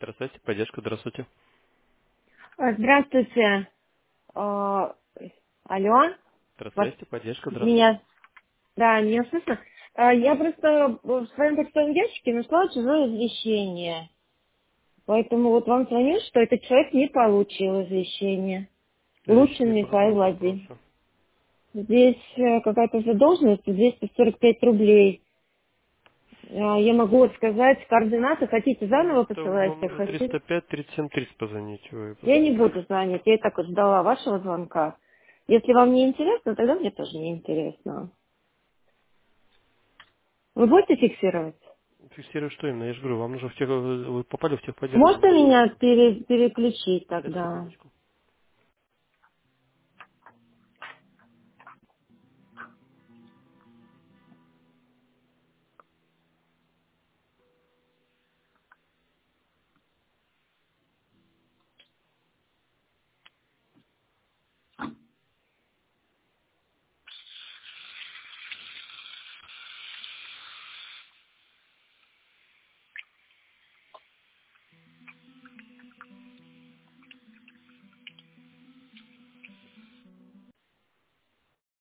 Здравствуйте, поддержка, здравствуйте. Здравствуйте. А, Алло, вас, Здравствуйте, поддержка, здравствуйте. меня, да, меня слышно? Я просто в своем почтовом ящике нашла чужое извещение. Поэтому вот вам звоню, что этот человек не получил извещение. Лучин Извещение по Михаил какому Владимирович. вопросу? Здесь какая-то задолженность, 245 рублей. Я могу вот сказать координаты. Хотите заново Это посылать, вам как на хотите. 305-37-30 позвонить. Вы Я не позвоните. буду звонить, я и так вот ждала вашего звонка. Если вам не интересно, тогда мне тоже не интересно. Вы будете фиксировать? Фиксирую, что именно? Я же говорю, вам нужно вы попали в техподдержку, Можно вам нужно... меня переключить Сейчас, тогда? секундочку.